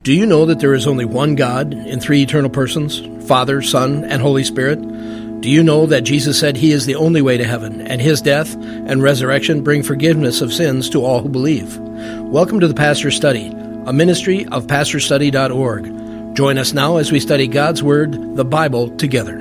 Do you know that there is only one God in three eternal persons, Father, Son, and Holy Spirit? Do you know that Jesus said He is the only way to heaven, and His death and resurrection bring forgiveness of sins to all who believe? Welcome to the Pastor's Study, a ministry of pastorstudy.org. Join us now as we study God's Word, the Bible, together.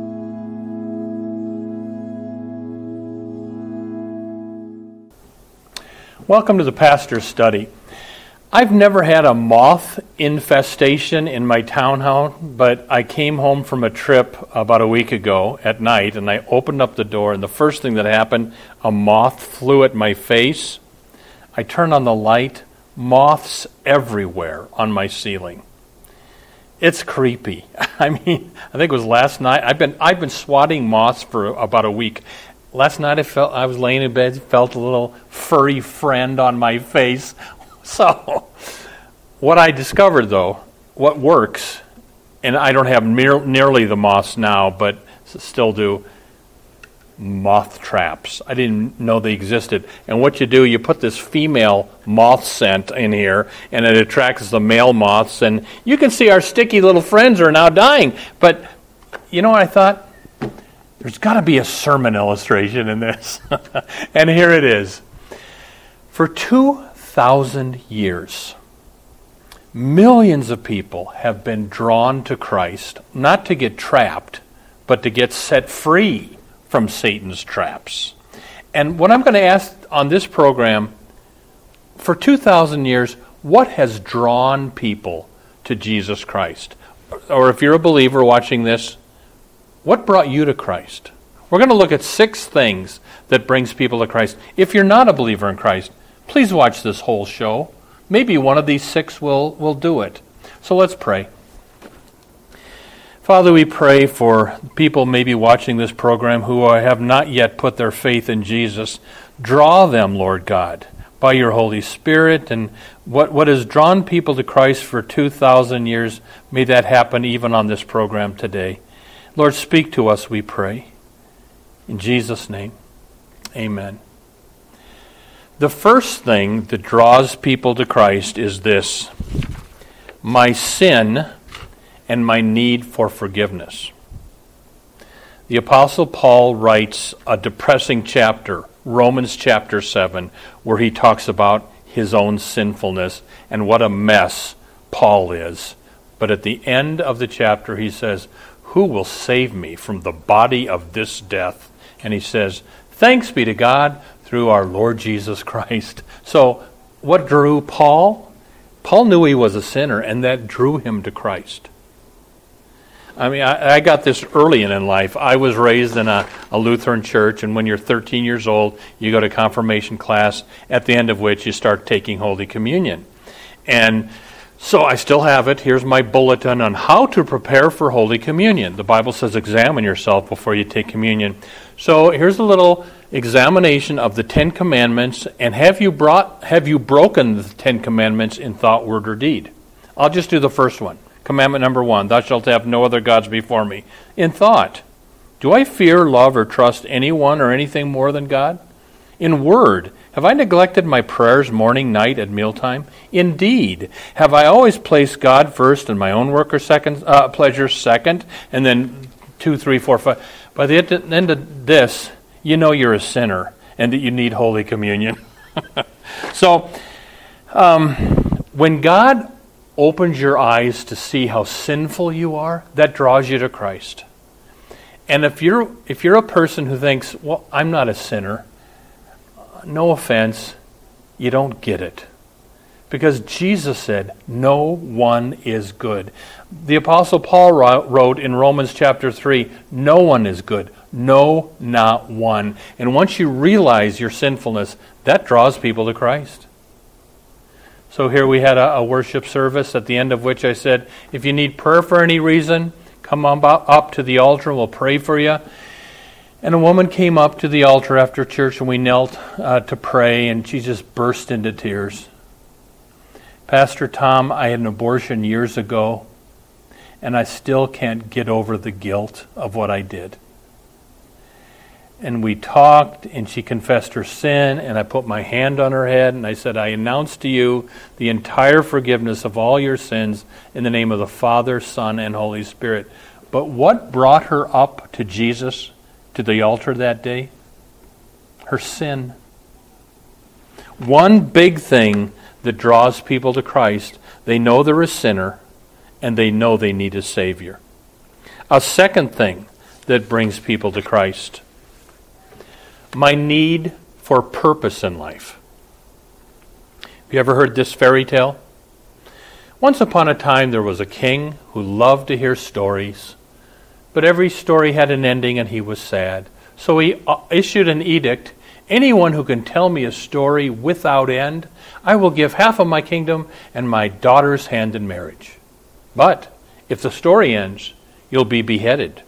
Welcome to the Pastor's Study. I've never had a moth infestation in my townhouse, but I came home from a trip about a week ago at night, and I opened up the door, and the first thing that happened, a moth flew at my face. I turned on the light, moths everywhere on my ceiling. It's creepy. I think it was last night. I've been swatting moths for about a week. Last night I was laying in bed, felt a little furry friend on my face. So, what I discovered, though, what works, and I don't have nearly the moths now, but still do, moth traps. I didn't know they existed. And what you do, you put this female moth scent in here, and it attracts the male moths, and you can see our sticky little friends are now dying. But, you know what I thought? There's got to be a sermon illustration in this. And here it is. For 2,000 years, millions of people have been drawn to Christ, not to get trapped, but to get set free from Satan's traps. And what I'm going to ask on this program, for 2,000 years, what has drawn people to Jesus Christ? Or if you're a believer watching this, what brought you to Christ? We're going to look at 6 things that brings people to Christ. If you're not a believer in Christ, please watch this whole show. Maybe one of these 6 will do it. So let's pray. Father, we pray for people maybe watching this program who have not yet put their faith in Jesus. Draw them, Lord God, by your Holy Spirit. And what has drawn people to Christ for 2,000 years, may that happen even on this program today. Lord, speak to us, we pray. In Jesus' name, amen. The first thing that draws people to Christ is this: my sin and my need for forgiveness. The Apostle Paul writes a depressing chapter, Romans chapter 7, where he talks about his own sinfulness and what a mess Paul is. But at the end of the chapter he says, "Who will save me from the body of this death?" And he says, "Thanks be to God through our Lord Jesus Christ." So, what drew Paul? Paul knew he was a sinner, and that drew him to Christ. I got this early in life. I was raised in a Lutheran church, and when you're 13 years old, you go to confirmation class, at the end of which you start taking Holy Communion. And so I still have it. Here's my bulletin on how to prepare for Holy Communion. The Bible says examine yourself before you take communion. So here's a little examination of the 10 Commandments, and have you broken the 10 Commandments in thought, word, or deed? I'll just do the first one. Commandment number 1, thou shalt have no other gods before me. In thought, do I fear, love, or trust anyone or anything more than God? In word, have I neglected my prayers morning, night, at mealtime? Indeed, have I always placed God first and my own work or pleasure second, and then 2, 3, 4, 5? By the end of this, you know you're a sinner and that you need Holy Communion. So, when God opens your eyes to see how sinful you are, that draws you to Christ. And if you're a person who thinks, well, I'm not a sinner, no offense, you don't get it. Because Jesus said, no one is good. The Apostle Paul wrote in Romans chapter 3, no one is good. No, not one. And once you realize your sinfulness, that draws people to Christ. So here we had a worship service at the end of which I said, if you need prayer for any reason, come on up to the altar and we'll pray for you. And a woman came up to the altar after church, and we knelt to pray, and she just burst into tears. Pastor Tom, I had an abortion years ago, and I still can't get over the guilt of what I did. And we talked, and she confessed her sin, and I put my hand on her head, and I said, I announce to you the entire forgiveness of all your sins in the name of the Father, Son, and Holy Spirit. But what brought her up to Jesus, to the altar that day? Her sin. One big thing that draws people to Christ, they know they're a sinner, and they know they need a Savior. A second thing that brings people to Christ, my need for purpose in life. Have you ever heard this fairy tale? Once upon a time there was a king who loved to hear stories, but every story had an ending and he was sad. So he issued an edict, anyone who can tell me a story without end, I will give half of my kingdom and my daughter's hand in marriage. But if the story ends, you'll be beheaded.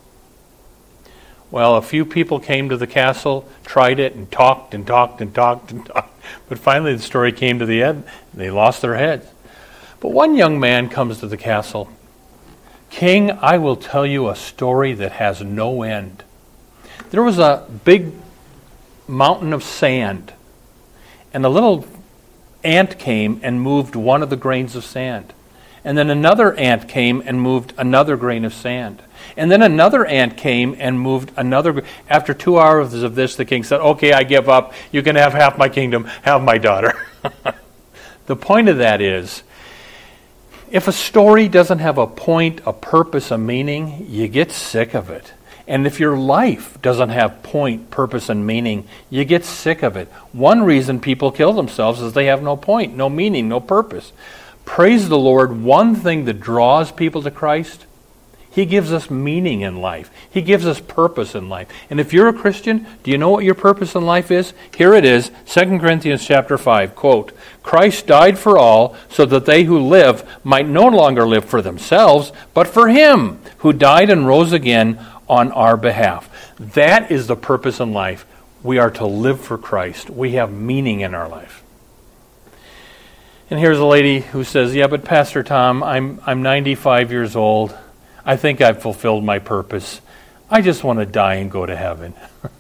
Well, a few people came to the castle, tried it, and talked and talked and talked and talked. But finally the story came to the end. They lost their heads. But one young man comes to the castle. King, I will tell you a story that has no end. There was a big mountain of sand, and a little ant came and moved one of the grains of sand. And then another ant came and moved another grain of sand. And then another ant came and moved another. After 2 hours of this, the king said, okay, I give up. You can have half my kingdom, have my daughter. The point of that is, if a story doesn't have a point, a purpose, a meaning, you get sick of it. And if your life doesn't have point, purpose, and meaning, you get sick of it. One reason people kill themselves is they have no point, no meaning, no purpose. Praise the Lord, one thing that draws people to Christ, He gives us meaning in life. He gives us purpose in life. And if you're a Christian, do you know what your purpose in life is? Here it is, 2 Corinthians chapter 5, quote, Christ died for all so that they who live might no longer live for themselves, but for Him who died and rose again on our behalf. That is the purpose in life. We are to live for Christ. We have meaning in our life. And here's a lady who says, yeah, but Pastor Tom, I'm 95 years old. I think I've fulfilled my purpose. I just want to die and go to heaven.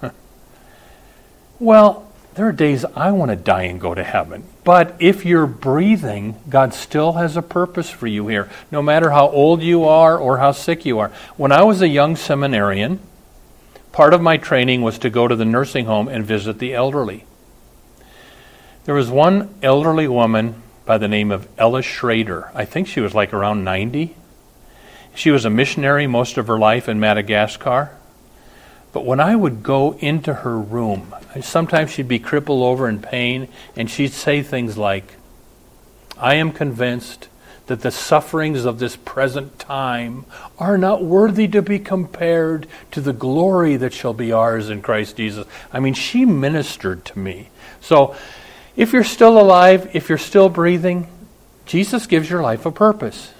Well, there are days I want to die and go to heaven. But if you're breathing, God still has a purpose for you here, no matter how old you are or how sick you are. When I was a young seminarian, part of my training was to go to the nursing home and visit the elderly. There was one elderly woman by the name of Ella Schrader. I think she was like around 90. She was a missionary most of her life in Madagascar. But when I would go into her room, sometimes she'd be crippled over in pain, and she'd say things like, I am convinced that the sufferings of this present time are not worthy to be compared to the glory that shall be ours in Christ Jesus. I mean, she ministered to me. So, if you're still alive, if you're still breathing, Jesus gives your life a purpose.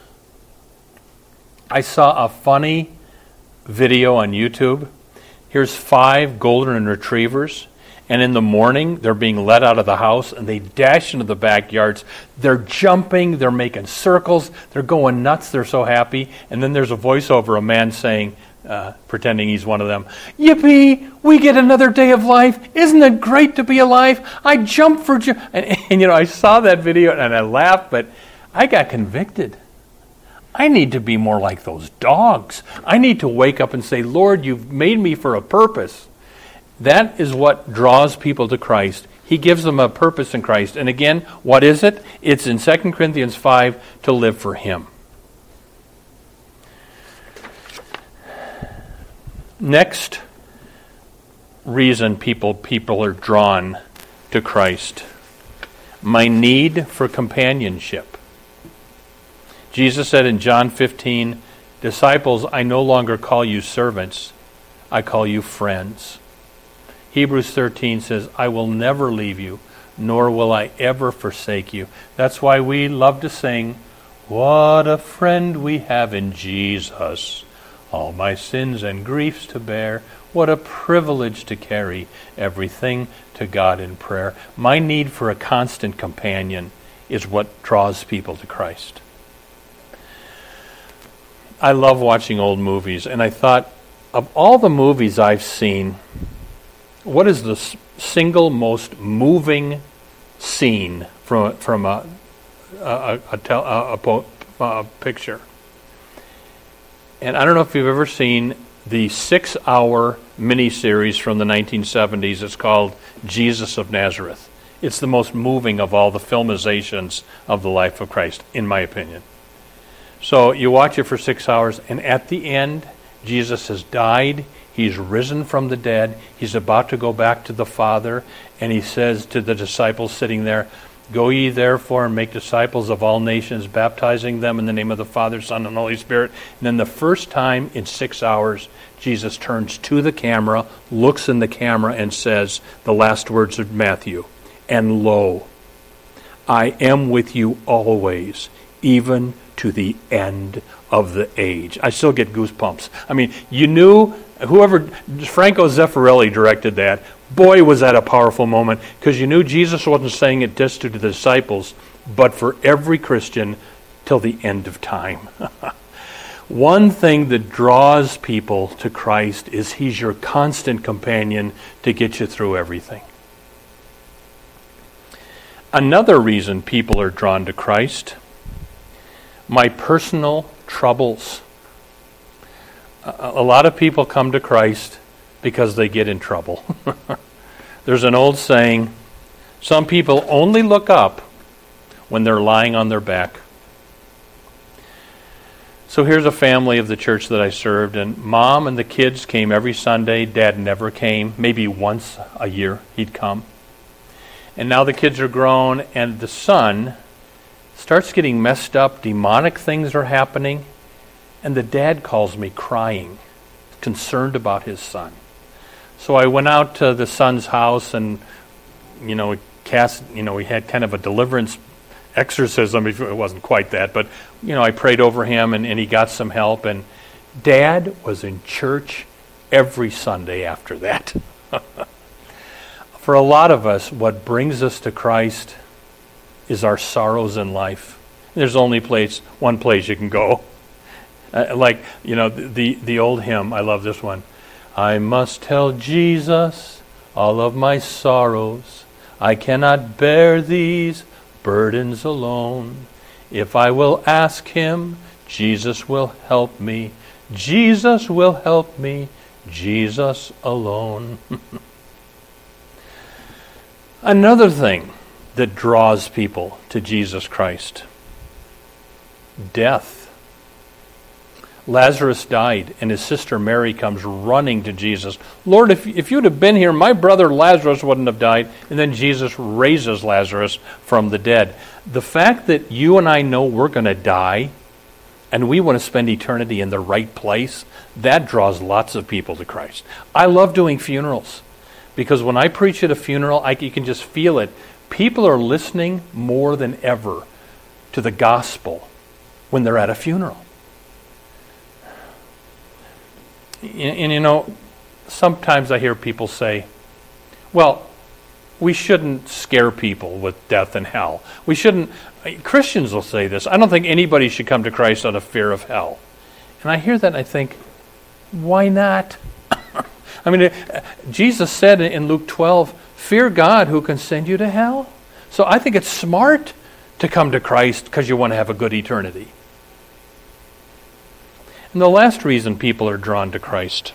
I saw a funny video on YouTube. Here's 5 golden retrievers, and in the morning they're being let out of the house and they dash into the backyards. They're jumping, they're making circles, they're going nuts, they're so happy. And then there's a voiceover, a man saying, pretending he's one of them, yippee, we get another day of life. Isn't it great to be alive? I jump for joy. And I saw that video and I laughed, but I got convicted. I need to be more like those dogs. I need to wake up and say, Lord, you've made me for a purpose. That is what draws people to Christ. He gives them a purpose in Christ. And again, what is it? It's in 2 Corinthians 5, to live for Him. Next reason people are drawn to Christ. My need for companionship. Jesus said in John 15, disciples, I no longer call you servants, I call you friends. Hebrews 13 says, I will never leave you, nor will I ever forsake you. That's why we love to sing, what a friend we have in Jesus, all my sins and griefs to bear. What a privilege to carry everything to God in prayer. My need for a constant companion is what draws people to Christ. I love watching old movies, and I thought, of all the movies I've seen, What is the single most moving scene from a picture? And I don't know if you've ever seen the 6-hour miniseries from the 1970s. It's called Jesus of Nazareth. It's the most moving of all the filmizations of the life of Christ, in my opinion. So you watch it for 6 hours, and at the end, Jesus has died. He's risen from the dead. He's about to go back to the Father, and he says to the disciples sitting there, "Go ye therefore and make disciples of all nations, baptizing them in the name of the Father, Son, and Holy Spirit." And then the first time in 6 hours, Jesus turns to the camera, looks in the camera, and says the last words of Matthew, "And lo, I am with you always, even to the end of the age." I still get goosebumps. I mean, you knew, whoever, Franco Zeffirelli directed that. Boy, was that a powerful moment, because you knew Jesus wasn't saying it just to the disciples, but for every Christian till the end of time. One thing that draws people to Christ is he's your constant companion to get you through everything. Another reason people are drawn to Christ, my personal troubles. A lot of people come to Christ because they get in trouble. There's an old saying, some people only look up when they're lying on their back. So here's a family of the church that I served, and Mom and the kids came every Sunday. Dad never came. Maybe once a year he'd come. And now the kids are grown, and the son starts getting messed up. Demonic things are happening. And the dad calls me crying, concerned about his son. So I went out to the son's house, and we had kind of a deliverance exorcism. It wasn't quite that, but I prayed over him, and he got some help. And Dad was in church every Sunday after that. For a lot of us, what brings us to Christ is our sorrows in life. There's only one place you can go. The old hymn, I love this one. I must tell Jesus all of my sorrows. I cannot bear these burdens alone. If I will ask him, Jesus will help me. Jesus will help me. Jesus alone. Another thing that draws people to Jesus Christ, death. Lazarus died, and his sister Mary comes running to Jesus. Lord, if you'd have been here, my brother Lazarus wouldn't have died. And then Jesus raises Lazarus from the dead. The fact that you and I know we're going to die, and we want to spend eternity in the right place, that draws lots of people to Christ. I love doing funerals, because when I preach at a funeral, you can just feel it. People are listening more than ever to the gospel when they're at a funeral. And sometimes I hear people say, well, we shouldn't scare people with death and hell. We shouldn't, Christians will say this, I don't think anybody should come to Christ out of fear of hell. And I hear that and I think, why not? I mean, Jesus said in Luke 12, fear God who can send you to hell. So I think it's smart to come to Christ because you want to have a good eternity. And the last reason people are drawn to Christ,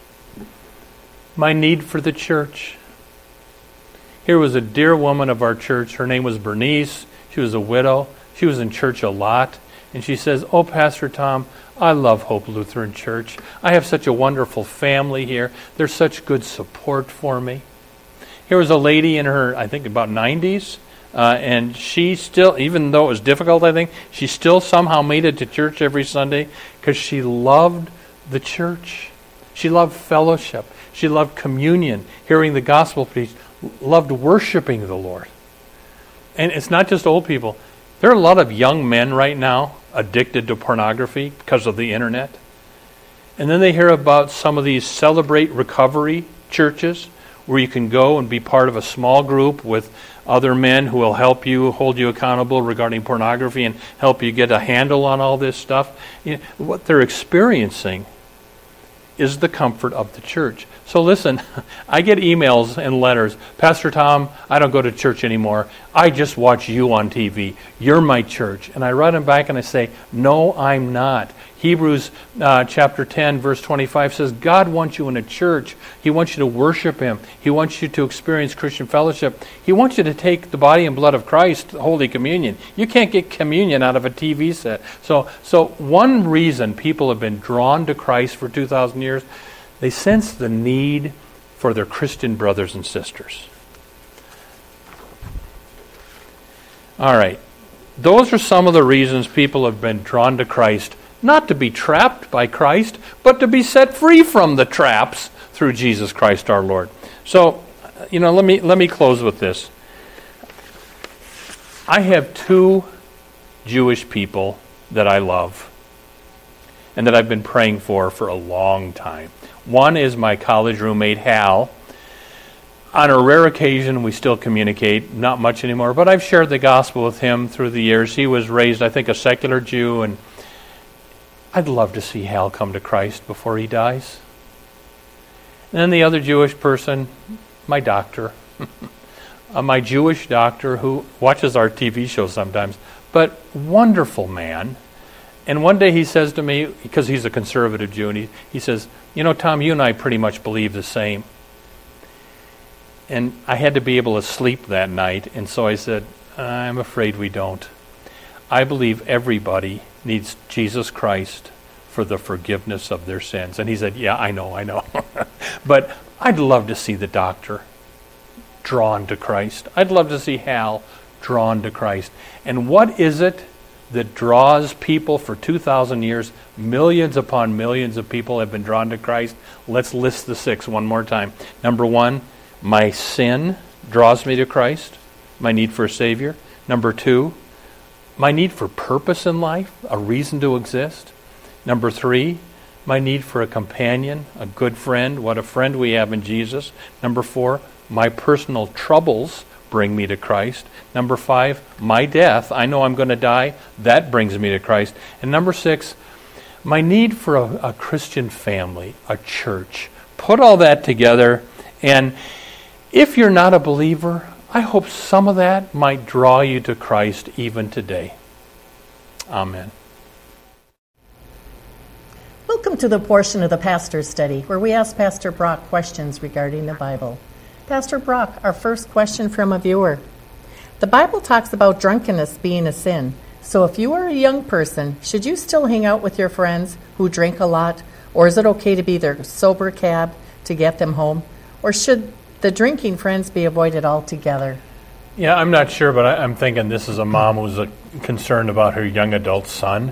my need for the church. Here was a dear woman of our church. Her name was Bernice. She was a widow. She was in church a lot. And she says, oh, Pastor Tom, I love Hope Lutheran Church. I have such a wonderful family here. There's such good support for me. Here was a lady in her, I think, about 90s. And she still, even though it was difficult, I think, she still somehow made it to church every Sunday because she loved the church. She loved fellowship. She loved communion, hearing the gospel preached, loved worshiping the Lord. And it's not just old people. There are a lot of young men right now addicted to pornography because of the internet. And then they hear about some of these Celebrate Recovery churches where you can go and be part of a small group with other men who will help you, hold you accountable regarding pornography and help you get a handle on all this stuff. What they're experiencing is the comfort of the church. So listen, I get emails and letters. Pastor Tom, I don't go to church anymore. I just watch you on TV. You're my church. And I write them back and I say, no, I'm not. Hebrews chapter 10, verse 25 says, God wants you in a church. He wants you to worship Him. He wants you to experience Christian fellowship. He wants you to take the body and blood of Christ, Holy Communion. You can't get communion out of a TV set. So one reason people have been drawn to Christ for 2,000 years, they sense the need for their Christian brothers and sisters. All right. Those are some of the reasons people have been drawn to Christ. Not to be trapped by Christ, but to be set free from the traps through Jesus Christ our Lord. So, let me close with this. I have two Jewish people that I love and that I've been praying for a long time. One is my college roommate, Hal. On a rare occasion, we still communicate, not much anymore, but I've shared the gospel with him through the years. He was raised, I think, a secular Jew, and I'd love to see Hal come to Christ before he dies. And then the other Jewish person, my doctor. My Jewish doctor who watches our TV show sometimes, but wonderful man. And one day he says to me, because he's a conservative Jew, and he says, Tom, you and I pretty much believe the same. And I had to be able to sleep that night, and so I said, I'm afraid we don't. I believe everybody needs Jesus Christ for the forgiveness of their sins. And he said, yeah, I know. But I'd love to see the doctor drawn to Christ. I'd love to see Hal drawn to Christ. And what is it that draws people for 2,000 years? Millions upon millions of people have been drawn to Christ. Let's list the 6 one more time. Number 1, my sin draws me to Christ, my need for a Savior. Number 2, my need for purpose in life, a reason to exist. Number 3, my need for a companion, a good friend, what a friend we have in Jesus. Number 4, my personal troubles bring me to Christ. Number 5, my death, I know I'm going to die, that brings me to Christ. And number 6, my need for a Christian family, a church. Put all that together, and if you're not a believer, I hope some of that might draw you to Christ even today. Amen. Welcome to the portion of the Pastor's Study where we ask Pastor Brock questions regarding the Bible. Pastor Brock, our first question from a viewer. The Bible talks about drunkenness being a sin. So if you are a young person, should you still hang out with your friends who drink a lot? Or is it okay to be their sober cab to get them home? Or should the drinking friends be avoided altogether? Yeah, I'm not sure, but I'm thinking this is a mom who's concerned about her young adult son.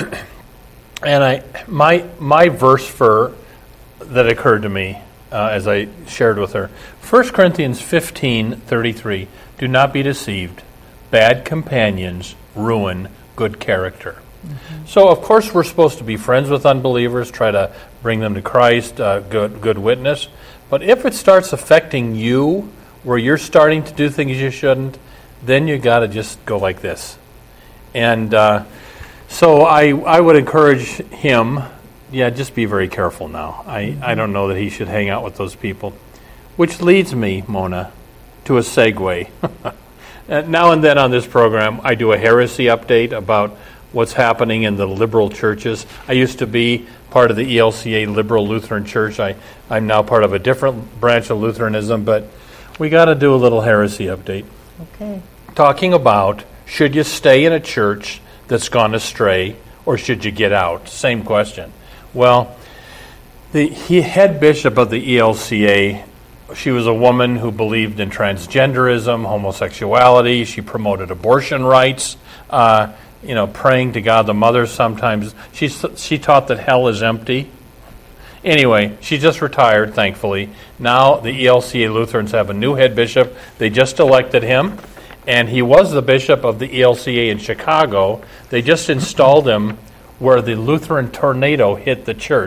And my verse that occurred to me as I shared with her, 1 Corinthians 15:33, do not be deceived. Bad companions ruin good character. Mm-hmm. So, of course, we're supposed to be friends with unbelievers, try to bring them to Christ, good witness. But if it starts affecting you, where you're starting to do things you shouldn't, then you got to just go like this. And so I would encourage him, just be very careful now. I don't know that he should hang out with those people. Which leads me, Mona, to a segue. Now and then on this program, I do a heresy update about what's happening in the liberal churches. I used to be part of the ELCA Liberal Lutheran Church. I'm now part of a different branch of Lutheranism, but we got to do a little heresy update. Okay. Talking about, should you stay in a church that's gone astray, or should you get out? Same question. Well, the head bishop of the ELCA, she was a woman who believed in transgenderism, homosexuality. She promoted abortion rights, praying to God the Mother sometimes. She taught that hell is empty. Anyway, she just retired, thankfully. Now the ELCA Lutherans have a new head bishop. They just elected him, and he was the bishop of the ELCA in Chicago. They just installed him where the Lutheran tornado hit the church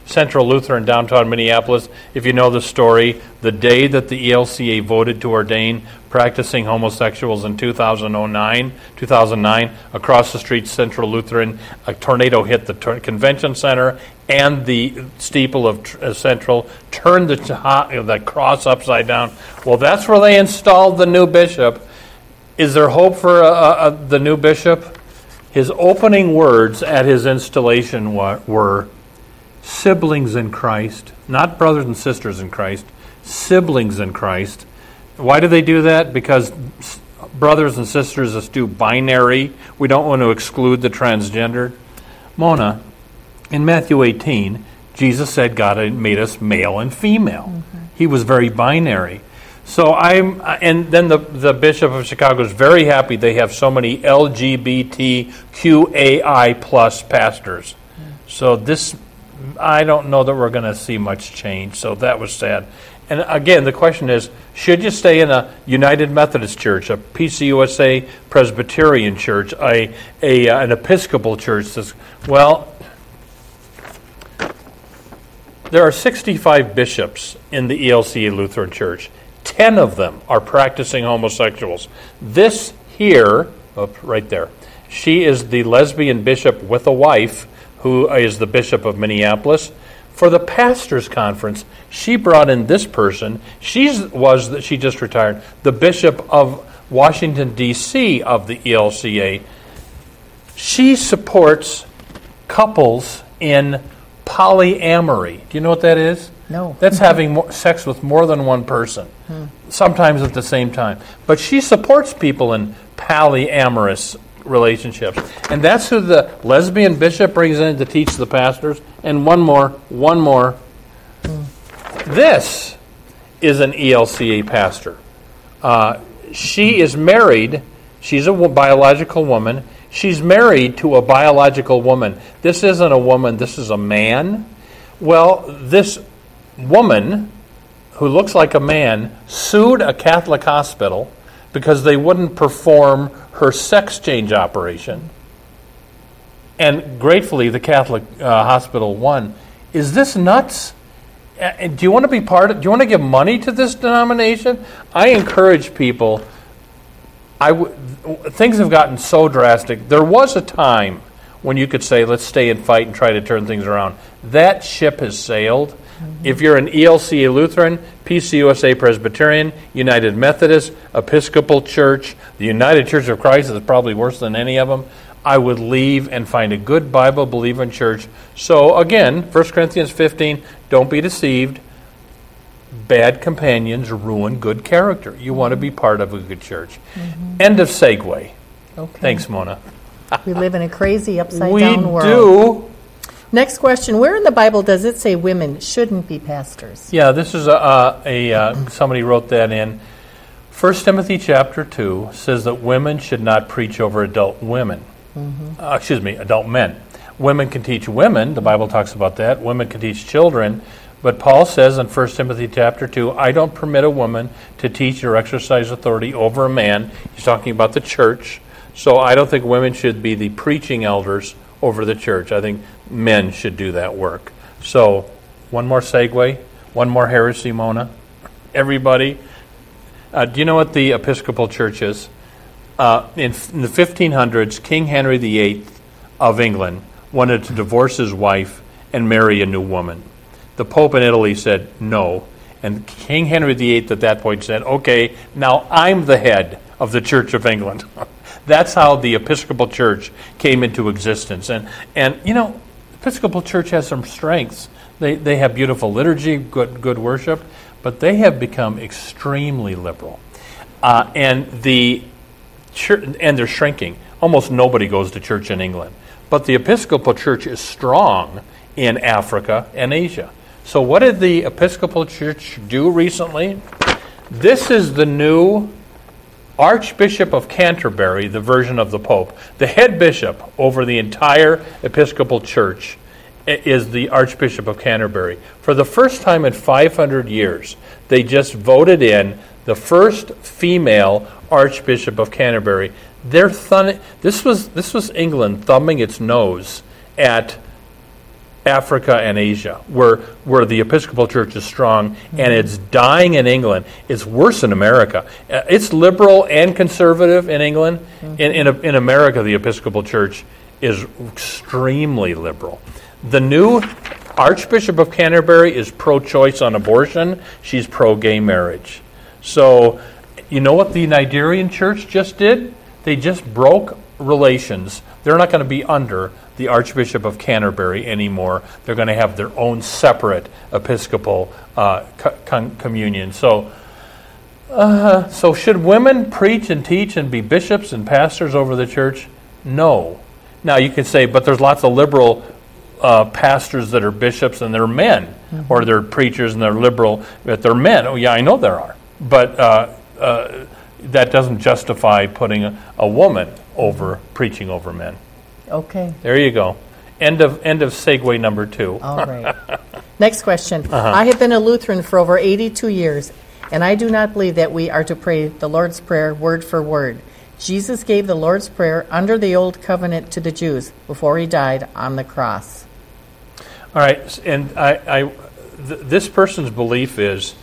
Central Lutheran downtown Minneapolis. If you know the story, the day that the ELCA voted to ordain practicing homosexuals in 2009, across the street, Central Lutheran, a tornado hit the convention center and the steeple of Central, turned the cross upside down. Well, that's where they installed the new bishop. Is there hope for the new bishop? His opening words at his installation were siblings in Christ, not brothers and sisters in Christ, siblings in Christ. Why do they do that? Because brothers and sisters is too binary. We don't want to exclude the transgendered. Mona, in Matthew 18, Jesus said God had made us male and female. Mm-hmm. He was very binary. So and then the Bishop of Chicago is very happy they have so many LGBTQAI plus pastors. So this, I don't know that we're going to see much change. So that was sad. And again, the question is, should you stay in a United Methodist Church, a PCUSA Presbyterian Church, an Episcopal Church? Well, there are 65 bishops in the ELCA Lutheran Church. 10 of them are practicing homosexuals. This here, right there, she is the lesbian bishop with a wife who is the bishop of Minneapolis. For the pastors' conference, she brought in this person. She just retired, the bishop of Washington, D.C. of the ELCA. She supports couples in polyamory. Do you know what that is? No. That's having sex with more than one person, sometimes at the same time. But she supports people in polyamorous relationships. And that's who the lesbian bishop brings in to teach the pastors. And one more. This is an ELCA pastor. She is married. She's a biological woman. She's married to a biological woman. This isn't a woman. This is a man. Well, this woman, who looks like a man, sued a Catholic hospital because they wouldn't perform her sex change operation. And gratefully, the Catholic hospital won. Is this nuts? Do you want to be do you want to give money to this denomination? I encourage people. Things have gotten so drastic. There was a time when you could say, let's stay and fight and try to turn things around. That ship has sailed. Mm-hmm. If you're an ELCA Lutheran, PCUSA Presbyterian, United Methodist, Episcopal Church, the United Church of Christ is probably worse than any of them, I would leave and find a good Bible-believing church. So again, 1 Corinthians 15, don't be deceived. Bad companions ruin good character. You want to be part of a good church. Mm-hmm. End of segue. Okay. Thanks, Mona. We live in a crazy upside-down world. We do. Next question. Where in the Bible does it say women shouldn't be pastors? Yeah, this is somebody wrote that in. 1 Timothy chapter 2 says that women should not preach over adult women. Mm-hmm. Adult men. Women can teach women. The Bible talks about that. Women can teach children. But Paul says in 1 Timothy chapter 2, I don't permit a woman to teach or exercise authority over a man. He's talking about the church. So I don't think women should be the preaching elders over the church. I think men should do that work. So one more segue, one more heresy, Mona. Everybody, do you know what the Episcopal Church is? In the 1500s, King Henry VIII of England wanted to divorce his wife and marry a new woman. The Pope in Italy said no, and King Henry VIII at that point said, okay, now I'm the head of the Church of England. That's how the Episcopal Church came into existence. And you know, the Episcopal Church has some strengths. They have beautiful liturgy, good worship, but they have become extremely liberal. And they're shrinking. Almost nobody goes to church in England. But the Episcopal Church is strong in Africa and Asia. So what did the Episcopal Church do recently? This is the new Archbishop of Canterbury, the version of the Pope. The head bishop over the entire Episcopal Church is the Archbishop of Canterbury. For the first time in 500 years, they just voted in the first female Archbishop of Canterbury. This was England thumbing its nose at Africa and Asia, where the Episcopal Church is strong, and it's dying in England. It's worse in America. It's liberal and conservative in England. In America, the Episcopal Church is extremely liberal. The new Archbishop of Canterbury is pro-choice on abortion. She's pro-gay marriage. So, you know what the Nigerian Church just did? They just broke relations. They're not going to be under the Archbishop of Canterbury anymore. They're going to have their own separate Episcopal communion. So should women preach and teach and be bishops and pastors over the church? No. Now you can say, but there's lots of liberal pastors that are bishops and they're men, or they're preachers and they're liberal, but they're men. Oh yeah, I know there are. But that doesn't justify putting a woman over preaching over men. Okay. There you go. End of segue number 2. All right. Next question. I have been a Lutheran for over 82 years, and I do not believe that we are to pray the Lord's Prayer word for word. Jesus gave the Lord's Prayer under the Old Covenant to the Jews before he died on the cross. All right. And this person's belief is,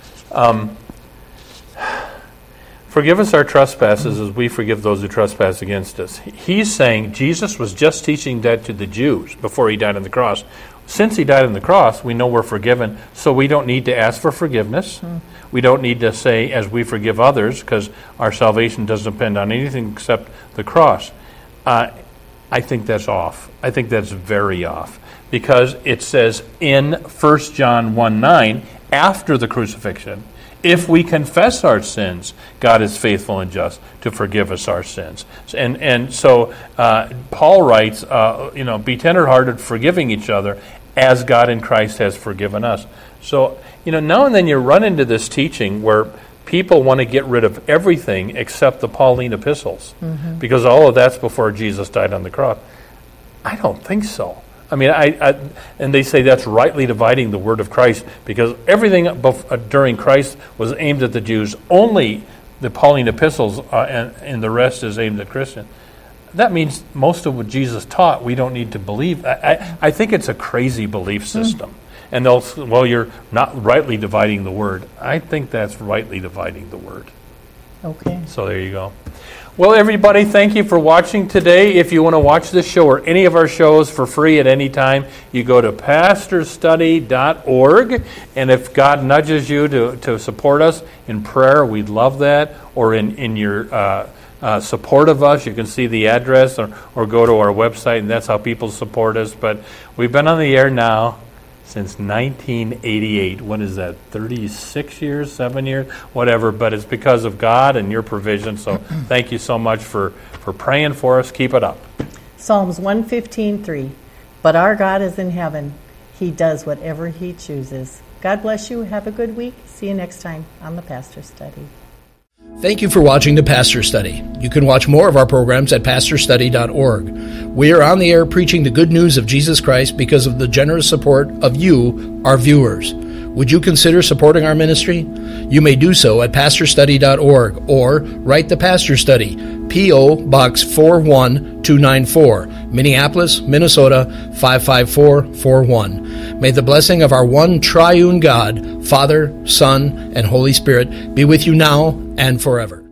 forgive us our trespasses as we forgive those who trespass against us. He's saying Jesus was just teaching that to the Jews before he died on the cross. Since he died on the cross, we know we're forgiven, so we don't need to ask for forgiveness. We don't need to say, as we forgive others, because our salvation doesn't depend on anything except the cross. I think that's off. I think that's very off. Because it says in 1 John 1:9, after the crucifixion, if we confess our sins, God is faithful and just to forgive us our sins. And so Paul writes, be tenderhearted, forgiving each other, as God in Christ has forgiven us. So, now and then you run into this teaching where people want to get rid of everything except the Pauline epistles, because all of that's before Jesus died on the cross. I don't think so. I mean, and they say that's rightly dividing the word of Christ, because everything during Christ was aimed at the Jews. Only the Pauline epistles and the rest is aimed at Christians. That means most of what Jesus taught we don't need to believe. I think it's a crazy belief system. And they'll say, well, you're not rightly dividing the word. I think that's rightly dividing the word. Okay. So there you go. Well, everybody, thank you for watching today. If you want to watch this show or any of our shows for free at any time, you go to pastorstudy.org. And if God nudges you to support us in prayer, we'd love that. Or in your support of us, you can see the address or go to our website, and that's how people support us. But we've been on the air now since 1988. When is that? 36 years, 7 years, whatever. But it's because of God and your provision. So thank you so much for praying for us. Keep it up. Psalms 115:3. But our God is in heaven. He does whatever he chooses. God bless you. Have a good week. See you next time on the Pastor Study. Thank you for watching the Pastor Study. You can watch more of our programs at pastorstudy.org. We are on the air preaching the good news of Jesus Christ because of the generous support of you, our viewers. Would you consider supporting our ministry? You may do so at pastorstudy.org or write the Pastor Study, P.O. Box 41294, Minneapolis, Minnesota 55441. May the blessing of our one triune God, Father, Son, and Holy Spirit be with you now and forever.